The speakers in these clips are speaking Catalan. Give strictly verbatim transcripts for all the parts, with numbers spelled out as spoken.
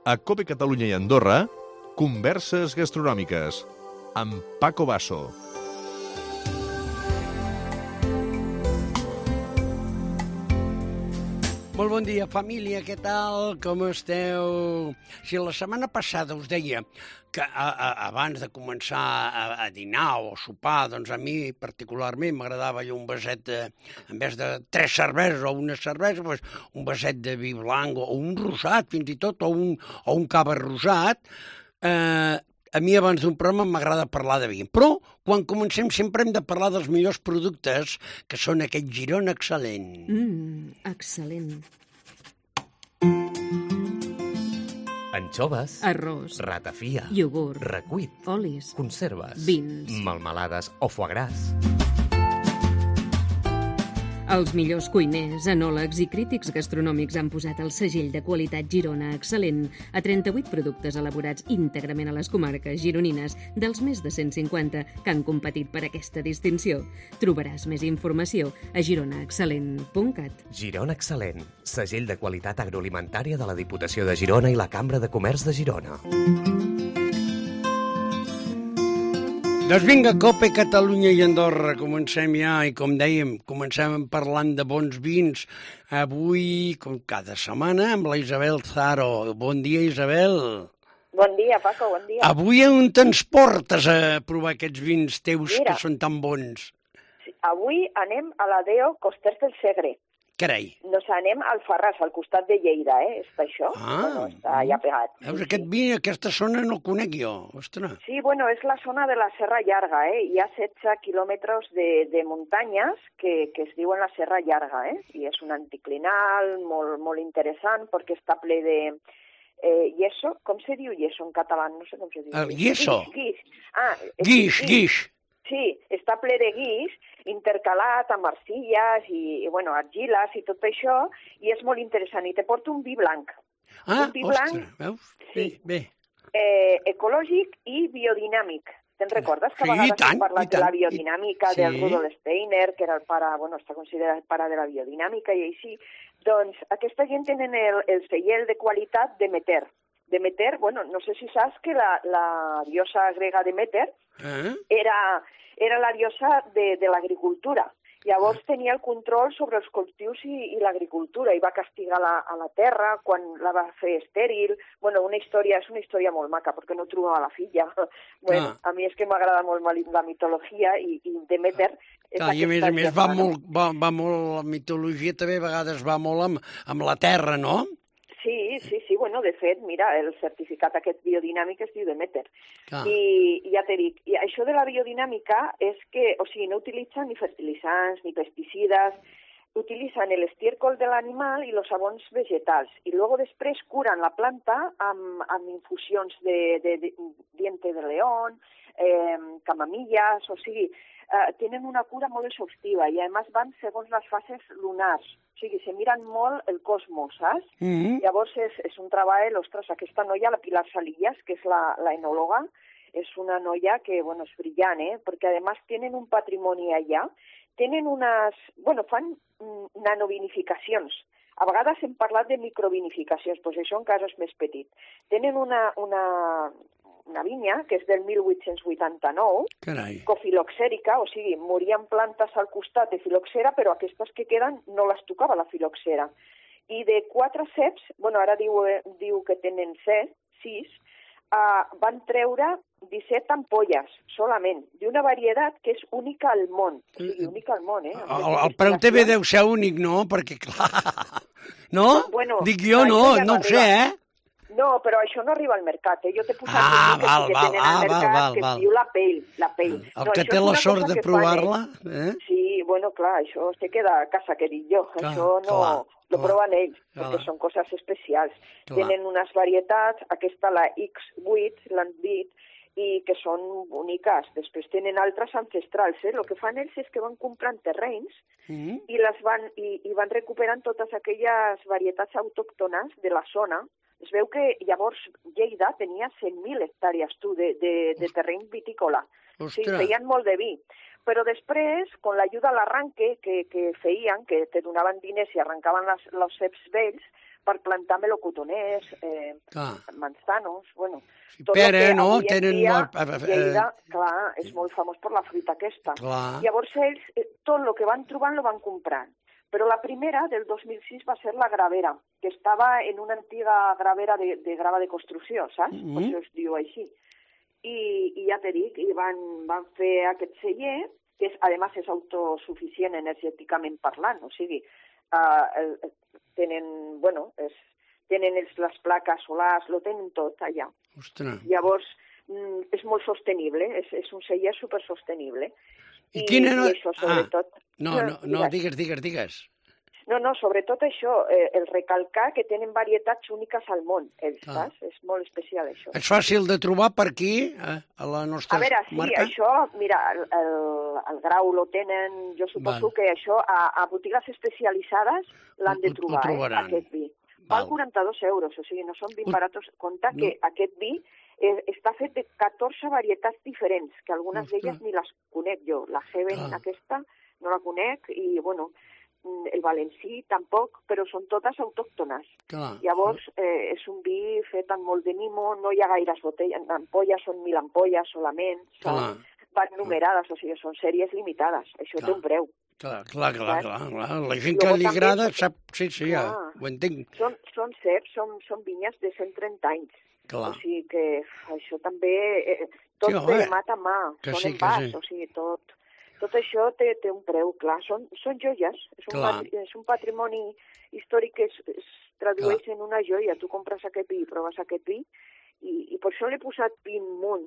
A COPE Catalunya i Andorra, Converses Gastronòmiques, amb Paco Basso. Molt bon dia, família, què tal? Com esteu? Si la setmana passada us deia que a, a, abans de començar a, a dinar o a sopar, doncs a mi particularment m'agradava allò un vaset de, en vez de tres cerveses o una cervesa, doncs un vaset de vi blanc o un rosat, fins i tot, o un, o un cava rosat. Eh, a mi abans d'un programa m'agrada parlar de vi, però quan comencem sempre hem de parlar dels millors productes, que són aquest Girona excel·lent. Mmm, excel·lent. Anxoves, arròs, ratafia, iogurt, recuit, olis, conserves, vins, melmelades o foie gras. Els millors cuiners, enòlegs i crítics gastronòmics han posat el segell de qualitat Girona excel·lent a trenta-vuit productes elaborats íntegrament a les comarques gironines dels més de cent cinquanta que han competit per aquesta distinció. Trobaràs més informació a girona excel·lent punt cat. Girona excel·lent, segell de qualitat agroalimentària de la Diputació de Girona i la Cambra de Comerç de Girona. Doncs vinga, COPE Catalunya i Andorra, comencem ja, i com dèiem, comencem parlant de bons vins. Avui, com cada setmana, amb la Isabel Zaro. Bon dia, Isabel. Bon dia, Paco, bon dia. Avui on te'ns portes a provar aquests vins teus Mira, que són tan bons? Avui anem a la Deo Costers del Segre. Carai. Nos anem al Farràs, al costat de Lleida, eh? Està això, Ah, bueno, està allà pegat. Veus, aquest vi, aquesta zona no el conec jo, ostres. Sí, bueno, és la zona de la Serra Llarga, eh? Hi ha setze quilòmetres de, de muntanyes que, que es diuen la Serra Llarga, eh? I és un anticlinal molt, molt interessant perquè està ple de... Eh, yeso, com se diu yeso en català? No sé com se diu. El yeso. Guix, guix. Ah, Guix, guix. Sí, està ple de guix, intercalat amb arcilles i, i bueno, argiles i tot això, i és molt interessant. I te porto un vi blanc. Ah, un vi ostres, blanc, veus? sí. Bé, bé. Eh, ecològic i biodinàmic. Te'n recordes que Sí, a vegades i tant, hem parlat i de la tant. biodinàmica I- del sí. Rudolf Steiner, que era el pare, bueno, està considerat el pare de la biodinàmica i així? Doncs aquesta gent tenen el, el segell de qualitat Demeter. Demeter, bueno, no sé si saps que la, la diosa grega Demeter Eh? era, era la diosa de, de l'agricultura. Llavors tenia el control sobre els cultius i, i l'agricultura i va castigar la, a la terra quan la va fer estèril. Bueno, una història, és una història molt maca perquè no trobava la filla. Bueno, Ah. a mi és que m'agrada molt la mitologia i, i Demeter és Clar, i a més a aquesta més va diosa, no? molt, va, va molt, la mitologia també a vegades va molt amb, amb la terra, no? Sí, sí, sí, bueno, de fet, mira, el certificat aquest biodinàmic es diu Demeter. Clar. I ja t'he dit, i això de la biodinàmica és que, o sigui, no utilitzen ni fertilitzants ni pesticides, utilitzen el estiércol de l'animal i els sabons vegetals. I luego després curen la planta amb, amb infusions de, de, de diente de león, eh, camamilles, o sigui, eh, tenen una cura molt exhaustiva i, a més, van segons les fases lunars. O sigui, se miren molt el cosmos, saps? Mm-hmm. Llavors és, és un treball, ostres, aquesta noia, la Pilar Salillas, que és la, la enòloga, és una noia que, bueno, és brillant, eh? Perquè, a més, tenen un patrimoni allà, tenen unes... Bueno, fan mm, nanovinificacions. A vegades hem parlat de microvinificacions, doncs això encara és més petit. Tenen una, una, una vinya, que és del mil vuit-cents vuitanta-nou, Carai. cofiloxèrica, o sigui, morien plantes al costat de filoxera, però aquestes que queden no les tocava la filoxera. I de quatre ceps, bueno, ara diu, eh, diu que tenen set, sis, uh, van treure disset ampolles, solament, d'una varietat que és única al món. O sigui, única al món, eh? El, el preu també deu ser únic, no? Perquè, clar... No? Bueno, Dic jo, això no, ja no no ho sé, arriba. eh? No, però això no arriba al mercat, eh? Jo t'he posat Ah, un que val, sí que val, tenen ah, al val, mercat, val, que val. es diu la pell, la pell. El no, que això té és la una sort cosa de que fan provar-la... ells. Eh? Sí, bueno, clar, això se queda a casa, que dic jo. Clar, això no clar, lo clar, proven ells, clar. perquè són coses especials. Clar. Tenen unes varietats, aquesta la X vuit, l'Andbit, i que són úniques. Després tenen altres ancestrals, eh? El que fan ells és que van comprant terrenys Mm. i, les van, i, i van recuperant totes aquelles varietats autòctones de la zona. Es veu que llavors Lleida tenia cent mil hectàrees, tu, de, de, de terreny vitícola. Sí, Ostres. feien molt de vi. Però després, con l'ajuda a l'arranque que, que feien, que te donaven diners i arrencaven les, els ceps vells, per plantar melocotoners, eh, manzanos, bueno... Sí, pera, no? Tenen dia, molt... Lleida, clar, és molt famós per la fruita aquesta. Clar. Llavors ells, eh, tot el que van trobant lo van comprant. Però la primera, del dos mil sis, va ser la gravera, que estava en una antiga gravera de, de grava de construcció, saps? Mm -hmm. Per això es diu així. I, i ja t'he dit, i van, van fer aquest celler, que és, a més és autosuficient energèticament parlant, o sigui, uh, el, tenen, bueno, és, tenen els, les plaques solars, lo tenen tot allà. Ostres. Llavors, mm, és molt sostenible, és, és un celler supersostenible. I, I quina no... I això, sobretot... Ah, no, no, no, digues, digues, digues. No, no, sobretot això, eh, el recalcar que tenen varietats úniques al món, ells, ah. saps? És molt especial, això. És fàcil de trobar per aquí, eh, a la nostra marca? A veure, sí, marca? això, mira, el, el, el grau lo tenen, jo suposo Val. que això a, a botigues especialitzades l'han de trobar, eh, aquest vi. Val quaranta-dos euros, o sigui, no són vins baratos. Compte no. que aquest vi eh, està fet de catorze varietats diferents, que algunes d'elles ni les conec jo. La Heaven, ah. aquesta, no la conec, i, bueno... el valencí tampoc, però són totes autòctones. Clar. Llavors, eh, és un vi fet amb molt de mimo, no hi ha gaires botelles, ampolles són mil ampolles solament, són, van numerades, o sigui, són sèries limitades, això clar. té un preu. Clar, clar, clar, clar, clar. La gent que li agrada sap, sí, sí, ja, ho entenc. Són, són ceps, són, són vinyes de cent trenta anys, clar. O sigui que això també, eh, tot sí, de mà a mà, són sí, envàs, sí. o sigui, tot... Tot això té, té un preu, clar, són, són joies, és un, patri, és un patrimoni històric que es, es tradueix clar. en una joia. Tu compres aquest vi i proves aquest vi, i, i per això l'he posat Pink Moon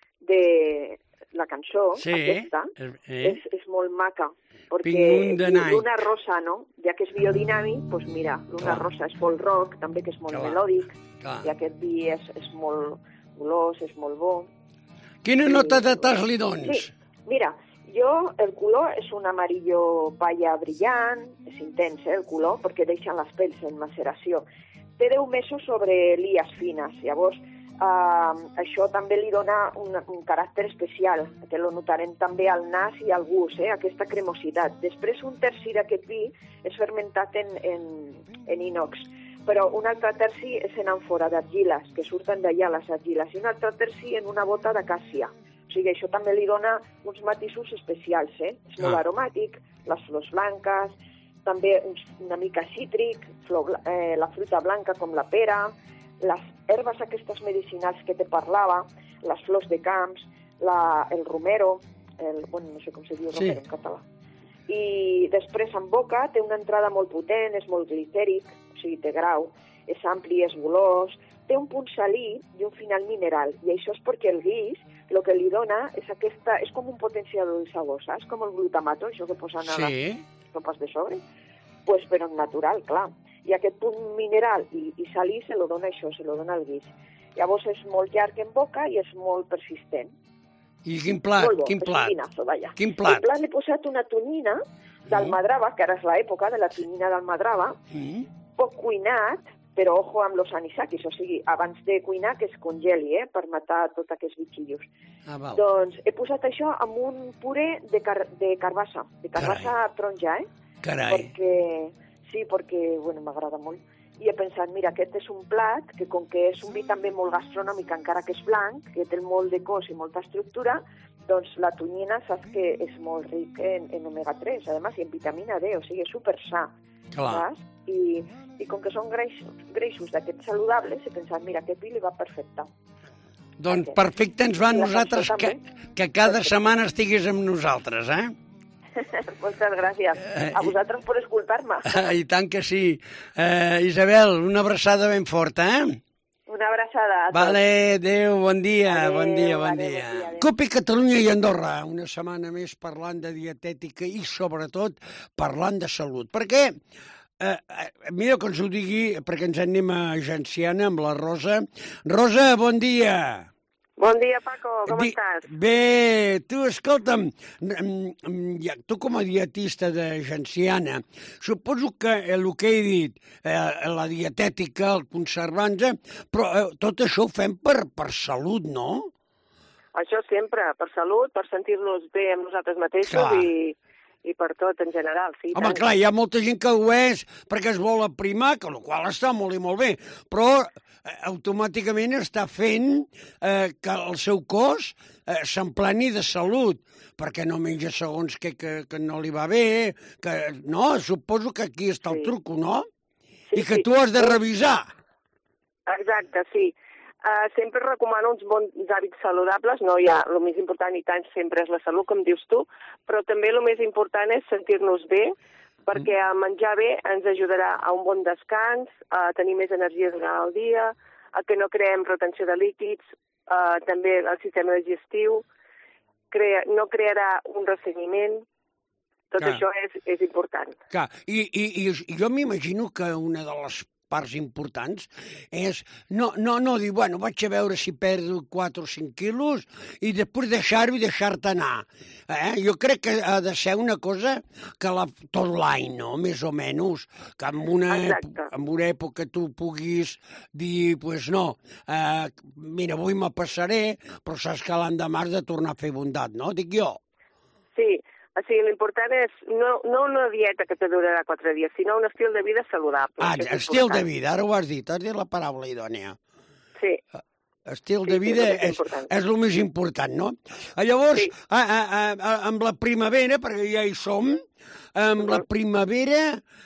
de la cançó, sí, aquesta, eh? és, és molt maca, perquè Luna Rosa, no? Ja que és biodinàmic, doncs mira, Luna clar. Rosa és folk rock, també que és molt clar. melòdic, clar. i aquest vi és, és molt olós, és molt bo. Quina I, nota de tas li dones? Sí, mira, jo, el color és un amarillo palla brillant, és intens, eh, el color, perquè deixen les pels en maceració. Té deu mesos sobre lies fines, llavors eh, això també li dona un, un caràcter especial, que lo notarem també al nas i al gust, eh, aquesta cremositat. Després un terci d'aquest vi és fermentat en, en, en inox, però un altre terci és en àmfora d'argiles, que surten d'allà les argiles, i un altre terci en una bota d'acàcia. O sigui, això també li dona uns matisos especials, eh? És molt ah. aromàtic, les flors blanques, també una mica cítric, flor, eh, la fruita blanca com la pera, les herbes aquestes medicinals que te parlava, les flors de camps, la, el romero, el, bueno, no sé com se diu romero sí. en català. I després en boca té una entrada molt potent, és molt glicèric, o sigui, té grau, és ampli, és golós, té un punt salí i un final mineral, i això és perquè el guix el que li dona és aquesta, és com un potenciador de sabor, saps? Com el glutamato, això que posen a sí. les sopes de sobre, pues, però natural, clar. I aquest punt mineral i, i salí se lo dona això, se lo dona el guix. Llavors és molt llarg en boca i és molt persistent. I quin plat? Molt bo, quin plat? Vinazo, Quin plat? El plat l'he posat una tonyina d'almadrava, que ara és l'època de la tonyina d'almadrava, mm. poc cuinat, però ojo amb los anisakis, o sigui, abans de cuinar que es congeli, eh, per matar tots aquests bitxillos. Ah, val. Doncs he posat això amb un puré de, car de carbassa, de carbassa Carai. taronja, eh? Carai. Perquè, sí, perquè, bueno, m'agrada molt. I he pensat, mira, aquest és un plat que com que és un vi també molt gastronòmic, encara que és blanc, que té molt de cos i molta estructura, doncs la tonyina saps que és molt ric en, en omega tres, a més, i en vitamina D, o sigui, és super sa. Clar. Saps? I, i com que són greixos, greixos d'aquests saludables, he pensat, mira, aquest vi li va perfecte. Doncs aquest. perfecte ens va a nosaltres que, que cada perfecte. setmana estiguis amb nosaltres, eh? Moltes gràcies. A vosaltres per escoltar-me. I tant que sí. Uh, Isabel, una abraçada ben forta, eh? Una abraçada a tots. Vale, adéu, bon dia, adéu, bon dia, bon adéu, dia. Bon dia Copi Catalunya i Andorra, una setmana més parlant de dietètica i, sobretot, parlant de salut. Perquè, eh, mira que ens ho digui, perquè ens anem a Genciana amb la Rosa. Rosa, bon dia. Bon dia, Paco, com Di estàs? Bé, tu, escolta'm, ja, tu com a dietista de Genciana, suposo que el que he dit, eh, la dietètica, el conservants, però eh, tot això ho fem per, per salut, no? Això sempre, per salut, per sentir-nos bé amb nosaltres mateixos Clar. i, i per tot en general, sí. Home, clar, hi ha molta gent que ho és perquè es vol aprimar, que el qual està molt i molt bé, però eh, automàticament està fent eh, que el seu cos eh, s'emplani de salut, perquè no menja segons què que, que no li va bé, que no, suposo que aquí està el Sí. truco, no? Sí, I que sí. tu has de revisar. Exacte, sí. Uh, sempre recomano uns bons hàbits saludables, no hi ha, el més important i tant sempre és la salut, com dius tu, però també el més important és sentir-nos bé, perquè a menjar bé ens ajudarà a un bon descans, a tenir més energia durant el dia, a que no creem retenció de líquids, uh, també el sistema digestiu, crea, no crearà un ressenyiment, tot Clar. això és, és important. Clar, i, i, i jo m'imagino que una de les parts importants és no, no, no dir, bueno, vaig a veure si perdo quatre o cinc quilos i després deixar-ho i deixar-te anar. Eh? Jo crec que ha de ser una cosa que la, tot l'any, no?, més o menys, que en una, Exacte. en una època tu puguis dir, pues no, eh, mira, avui me passaré, però saps que l'endemà has de tornar a fer bondat, no? Dic jo. Sí, o sigui, l'important és no, no una dieta que te durarà quatre dies, sinó un estil de vida saludable. Ah, Això és estil de important. vida, ara ho has dit, has dit la paraula idònia. Sí, Estil Sí, de sí, vida és el més és, important. és el més important, no? Ah, Llavors, Sí. a, a, a, a, amb la primavera, perquè ja hi som, amb la primavera,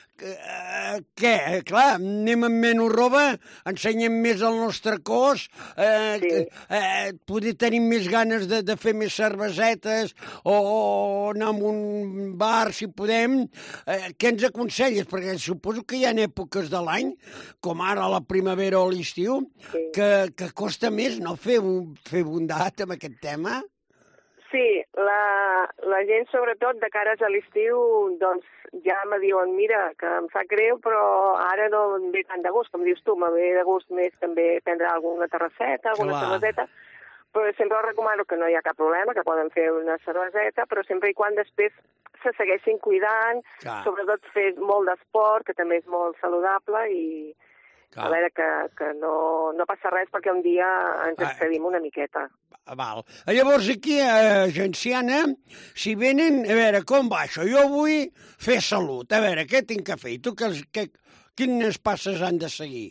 eh, què? Eh, clar, anem amb menys roba, ensenyem més el nostre cos, eh, Sí. eh, poder tenir més ganes de, de fer més cervesetes o, o anar a un bar, si podem. Eh, què ens aconselles? Perquè suposo que hi ha èpoques de l'any, com ara la primavera o l'estiu, Sí. que, que costa més, no?, fer, un, fer bondat amb aquest tema. sí, la, la gent, sobretot, de cares a l'estiu, doncs ja me diuen, mira, que em sap greu, però ara no em ve tant de gust, com dius tu, me ve de gust més també prendre alguna terrasseta, alguna Clar. cerveseta, però sempre recomano que no hi ha cap problema, que poden fer una cerveseta, però sempre i quan després se segueixin cuidant, Clar. sobretot fer molt d'esport, que també és molt saludable, i Clar. a veure que, que no, no passa res perquè un dia ens Ah. excedim una miqueta. Val. Llavors, aquí a Genciana, si venen, a veure, com va això? Jo vull fer salut. A veure, què tinc que fer? I tu que, que, quines passes han de seguir?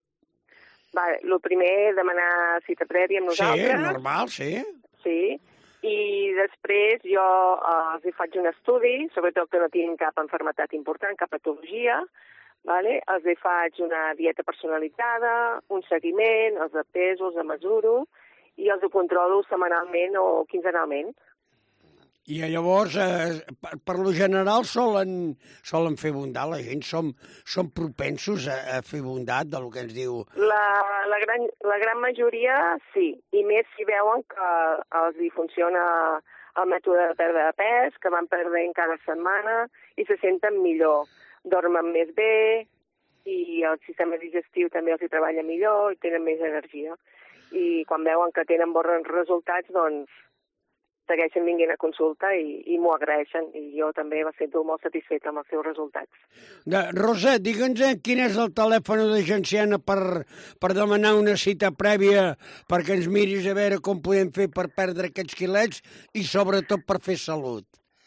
Vale, el primer, demanar cita prèvia amb nosaltres. Sí, normal, sí. Sí, i després jo eh, els hi faig un estudi, sobretot que no tinguin cap malaltia important, cap patologia, vale? Els hi faig una dieta personalitzada, un seguiment, els de peso, els de mesuro, i els ho controlo setmanalment o quinzenalment. I llavors, eh, per, per lo general, solen, solen fer bondat. La gent som, som propensos a, a fer bondat del que ens diu. La, la, gran, la gran majoria sí, i més si veuen que els hi funciona el mètode de perdre de pes, que van perdent cada setmana i se senten millor. Dormen més bé i el sistema digestiu també els hi treballa millor i tenen més energia. I quan veuen que tenen bons resultats, doncs segueixen vinguent a consulta i, i m'ho agraeixen. I jo també me sento molt satisfeta amb els seus resultats. De, Rosa, digue'ns eh, quin és el telèfon de Genciana per, per demanar una cita prèvia perquè ens miris a veure com podem fer per perdre aquests quilets i sobretot per fer salut.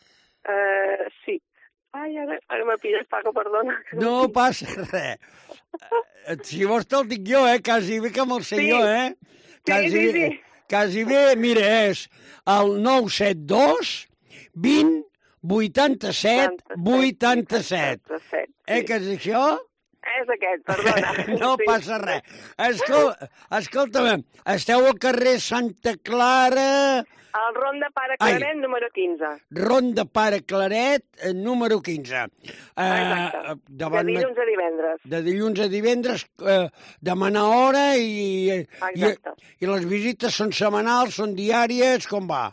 Uh, sí. Ai, ara, ara me pilles, Paco, perdona. No passa res. Eh, Si vols te'l dic jo, eh? Quasi bé que me'l sé Sí. jo, eh? Quasi, sí, sí. Quasi bé, mira, és el nou set dos vint vuitanta-set vuitanta-set. Eh, que és això? És aquest, perdona. No Sí. passa res. Escol, escolta'm, esteu al carrer Santa Clara, El Ron de Pare Ai. Claret, número quinze. Ronda Pare Claret, eh, número quinze. Exacte. De davant ma- dilluns a divendres. de dilluns a divendres, eh, demanar hora i, i, Exacte. i les visites són setmanals, són diàries, com va?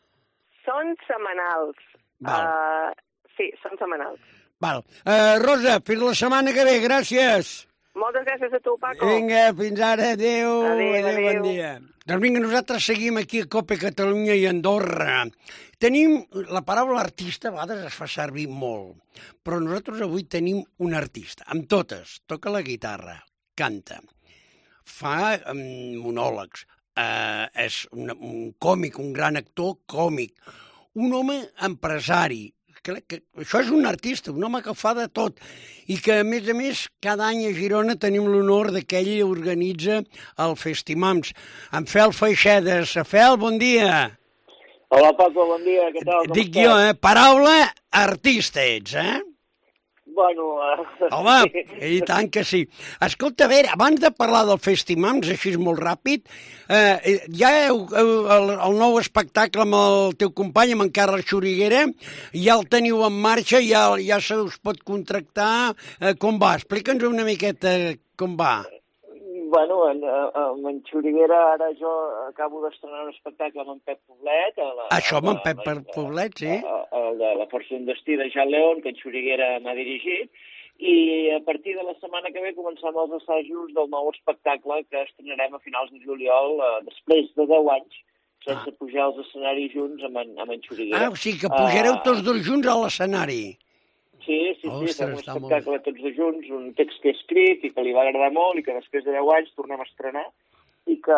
Són setmanals. Val. Uh, sí, són setmanals. Val. Eh, Rosa, fins la setmana que ve, gràcies. Moltes gràcies a tu, Paco. Vinga, fins ara, adéu, Adéu, adéu, bon adéu. dia. Doncs vinga, nosaltres seguim aquí a Cope Catalunya i Andorra. Tenim, la paraula artista a vegades es fa servir molt, però nosaltres avui tenim un artista, amb totes, toca la guitarra, canta, fa um, monòlegs, uh, és un, un còmic, un gran actor còmic, un home empresari, que, que això és un artista, un home que fa de tot, i que, a més a més, cada any a Girona tenim l'honor de que ell organitza el Festimams. En Fel Feixedes. Fel, bon dia. Hola, Paco, bon dia, què tal? Com Dic estàs? jo, eh? Paraula artista ets, eh? Bueno... Uh... Home, i tant que sí. Escolta, a veure, abans de parlar del Festimams, així molt ràpid, eh, ja heu, el, el nou espectacle amb el teu company, amb en Carles Xuriguera, ja el teniu en marxa, ja, ja se us pot contractar. Eh, com va? Explica'ns una miqueta com va. Bueno, en, en, en Xuriguera, ara jo acabo d'estrenar un espectacle amb en Pep Poblet. A la, Això amb en Pep a, Poblet, sí. A, a, a, de la Força d'un destí de Jean León, que en Xuriguera m'ha dirigit, i a partir de la setmana que ve començam els assajos del nou espectacle que estrenarem a finals de juliol, eh, després de deu anys, sense ah. pujar als escenaris junts amb en, amb en Xuriguera. Ah, o sigui que pujareu uh, tots dos junts a l'escenari. Sí, sí, sí, Ostres, fem un espectacle molt... tots dos junts, un text que he escrit i que li va agradar molt i que després de deu anys tornem a estrenar i que,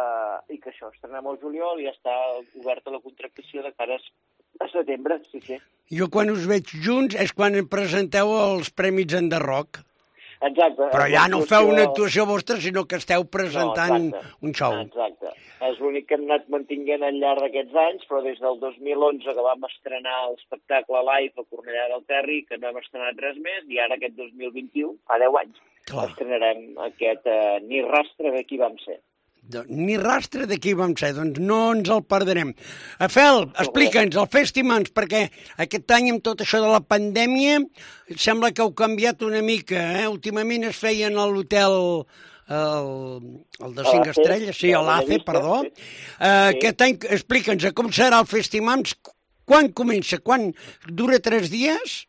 i que això, estrenem al juliol i ja està oberta la contractació de cara a setembre, sí, sí. Jo quan us veig junts és quan presenteu els Premis Enderroc. Exacte. Però ja no feu una actuació vostra, sinó que esteu presentant no, un show. Exacte. És l'únic que hem anat mantinguent al llarg d'aquests anys, però des del dos mil onze que vam estrenar l'espectacle live a Cornellà del Terri, que no hem estrenat res més, i ara aquest dos mil vint-i-u, fa deu anys, Clar. estrenarem aquest eh, Ni rastre de qui vam ser. Ni rastre de qui vam ser, doncs no ens el perdrem. Fel, explica'ns el Festimams, perquè aquest any amb tot això de la pandèmia sembla que heu canviat una mica, eh? Últimament es feien a l'hotel el, el de cinc estrelles, sí, a l'A C E, perdó. Sí. Uh, aquest any, explica'ns com serà el Festimams, quan comença, quan dura tres dies?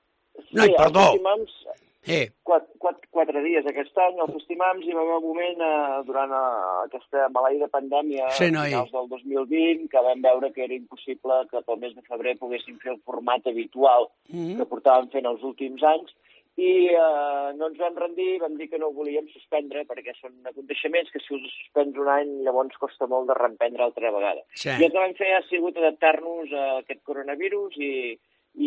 No, sí, perdó. El Festimams... Eh. Quatre, quatre, quatre dies aquest any, al Festimams, hi va haver un moment eh, durant eh, aquesta maleïda pandèmia sí, no, a finals del dos mil vint que vam veure que era impossible que pel mes de febrer poguéssim fer el format habitual mm-hmm. que portàvem fent els últims anys i eh, no ens vam rendir, vam dir que no ho volíem suspendre perquè són aconteixements que si els suspens un any llavors costa molt de reemprendre altra vegada. Sí. I el que vam fer ha sigut adaptar-nos a aquest coronavirus i I,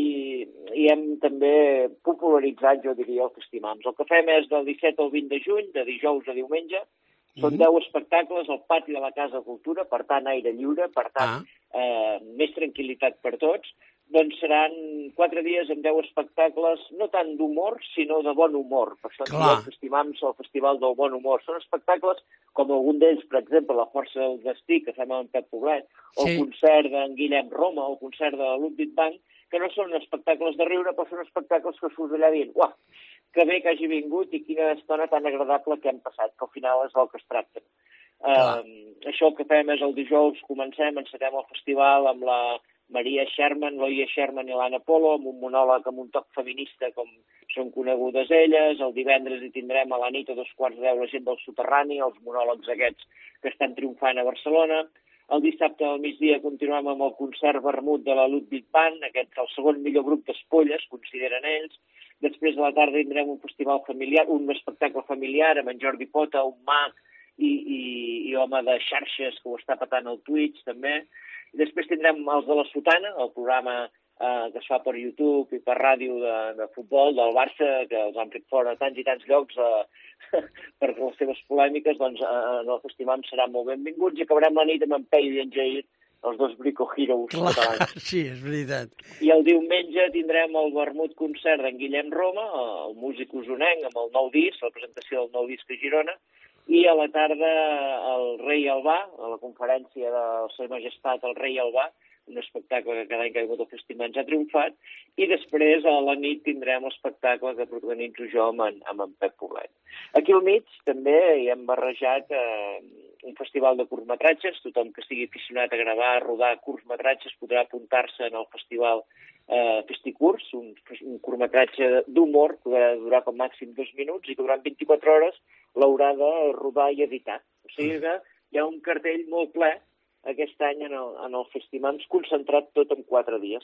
i hem també popularitzat, jo diria, el Festimams. El que fem és del disset al vint de juny, de dijous a diumenge, són mm-hmm. deu espectacles al pati de la Casa Cultura, per tant, aire lliure, per tant, ah. eh, més tranquil·litat per tots. Doncs seran quatre dies amb deu espectacles, no tant d'humor, sinó de bon humor. Per això el Festimams, el Festival del Bon Humor. Són espectacles com algun d'ells, per exemple, La Força del Destí, que fem amb en Pep Poblet, o sí. el concert d'en Guillem Roma, o el concert de la Ludwig Bank, que no són espectacles de riure, però són espectacles que surts allà dient uah, que bé que hagi vingut i quina estona tan agradable que hem passat, que al final és el que es tracta. Uh, això que fem és el dijous, comencem, encetem el festival amb la Maria Sherman, l'Oia Sherman i l'Anna Polo, amb un monòleg amb un toc feminista com són conegudes elles. El divendres hi tindrem a la nit a dos quarts de deu la gent del soterrani, els monòlegs aquests que estan triomfant a Barcelona. El dissabte al migdia continuem amb el concert vermut de la Ludwig Band, aquest el segon millor grup d'espolles, consideren ells. Després de la tarda tindrem un festival familiar, un espectacle familiar amb en Jordi Pota, un mag i, i, i home de xarxes que ho està patant al Twitch també. I després tindrem els de la Sotana, el programa eh, que es fa per YouTube i per ràdio de, de futbol del Barça, que els han fet fora a tants i tants llocs eh, per les seves polèmiques, doncs eh, en el festival seran molt benvinguts i acabarem la nit amb en Pei i en Jair, els dos Brico Heroes Clar, catalans. Sí, és veritat. I el diumenge tindrem el vermut concert d'en Guillem Roma, el músic usonenc, amb el nou disc, la presentació del nou disc a Girona, i a la tarda el Rei Albà, a la conferència de la Seva Majestat el Rei Albà, un espectacle que cada any que ha vingut al festival ens ha triomfat, i després a la nit tindrem l'espectacle que protagonitzo jo amb en, amb en Pep Poblet. Aquí al mig també hi hem barrejat eh, un festival de curtmetratges, tothom que estigui aficionat a gravar, a rodar curtmetratges podrà apuntar-se en el festival eh, Festicurs, un, un curtmetratge d'humor que haurà de durar com màxim dos minuts i que durant vint-i-quatre hores l'haurà de rodar i editar. O sigui que hi ha un cartell molt ple aquest any en el, en el Festimams, concentrat tot en quatre dies.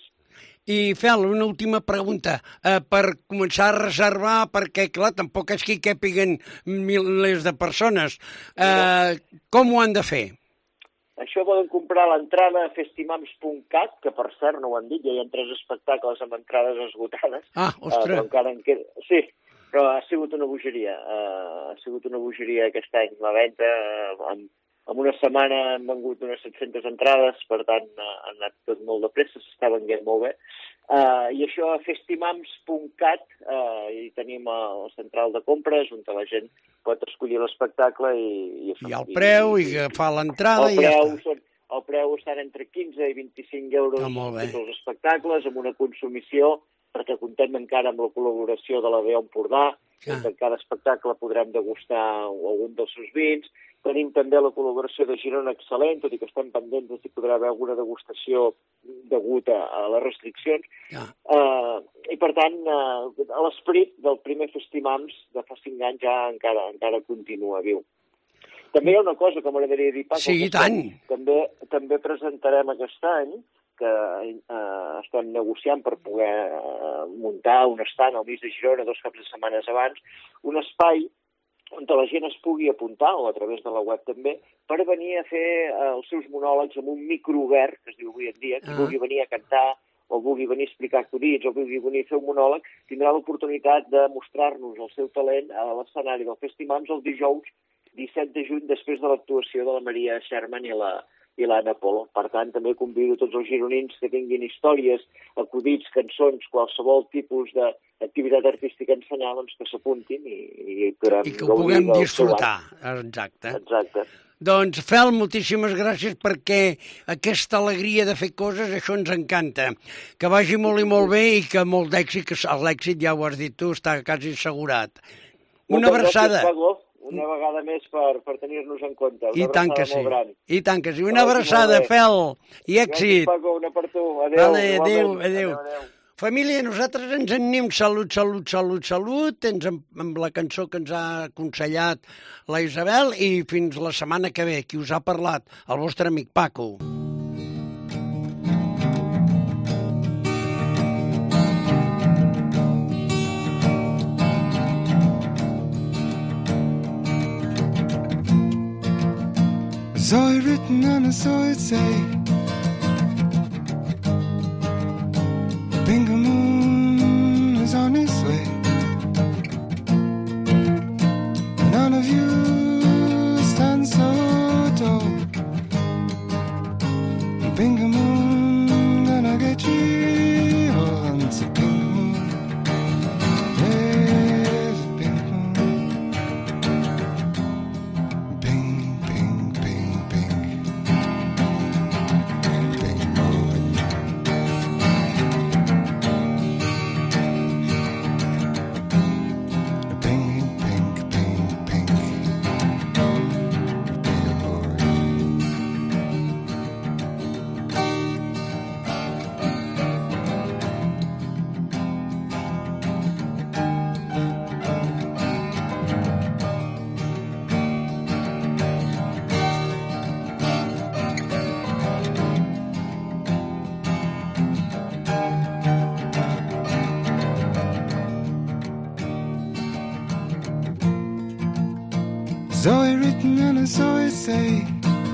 I, Fel, una última pregunta. Eh, per començar a reservar, perquè, clar, tampoc és que hi capiguen milers de persones. Eh, com ho han de fer? això poden comprar l'entrada a festimams punt cat, que per cert, no ho han dit, ja hi ha tres espectacles amb entrades esgotades. Ah, ostres! Uh, encara en queda... Sí, però ha sigut una bogeria. Uh, ha sigut una bogeria aquest any. La venda, uh, en, en una setmana han vengut unes set-centes entrades, per tant, uh, ha anat tot molt de pressa, s'està venent molt bé. Uh, I això a festimams punt cat, uh, hi tenim el central de compres, on la gent pot escollir l'espectacle i... I, I el preu, i, i fa l'entrada i ja està. Són, el preu estan entre quinze i vint-i-cinc euros ah, tots els espectacles, amb una consumició, perquè contem encara amb la col·laboració de la D E Empordà, ah. en cada espectacle podrem degustar algun dels seus vins. Tenim també la col·laboració de Girona Excel·lent, tot i que estem pendents de si podrà haver alguna degustació degut a, a les restriccions. Ja. Uh, I, per tant, uh, l'esperit del primer Festimams de fa cinc anys ja encara, encara continua viu. També hi ha una cosa que m'agradaria dir, Paco. Sí, i tant. També, també presentarem aquest any, que eh, estem negociant per poder eh, muntar un estant al mig de Girona dos caps de setmanes abans, un espai on la gent es pugui apuntar, o a través de la web també, per venir a fer eh, els seus monòlegs amb un micro obert, que es diu avui en dia, qui ah. vulgui venir a cantar, o vulgui venir a explicar acudits, o vulgui venir a fer un monòleg, tindrà l'oportunitat de mostrar-nos el seu talent a l'escenari del Festimams el dijous disset de juny, després de l'actuació de la Maria Sherman i la i l'Anna Polo. Per tant, també convido tots els gironins que tinguin històries, acudits, cançons, qualsevol tipus d'activitat artística a ensenyar, doncs que s'apuntin i, i podrem I que ho puguem disfrutar. Exacte. Exacte. Doncs, Fel, moltíssimes gràcies perquè aquesta alegria de fer coses, això ens encanta. Que vagi molt i molt bé i que molt d'èxit, que l'èxit, ja ho has dit tu, està quasi assegurat. Una abraçada. Gràcies, Paco. Una vegada més per, per tenir-nos en compte. Una I tant que sí. Gran. I tant que sí. Una abraçada, Fel, i èxit. Gràcies, Paco, una per tu. Adéu. Vale, adéu, adéu. adéu. Família, nosaltres ens en anem. Salut, salut, salut, salut. Ens amb, amb la cançó que ens ha aconsellat la Isabel i fins la setmana que ve. Qui us ha parlat? El vostre amic Paco. I saw it written and I saw it say, the Bingo Moon is on its way. None of you stand so tall. The Bingo Moon gonna get you on the Bingo Moon. There's a Bingo Moon. Bing, bing, bing. Saw it written and I saw it say,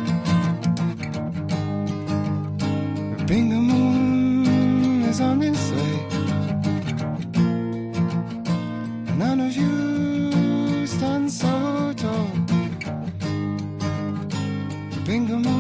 the Bingo Moon is on its way. None of you stand so tall. The Bingo Moon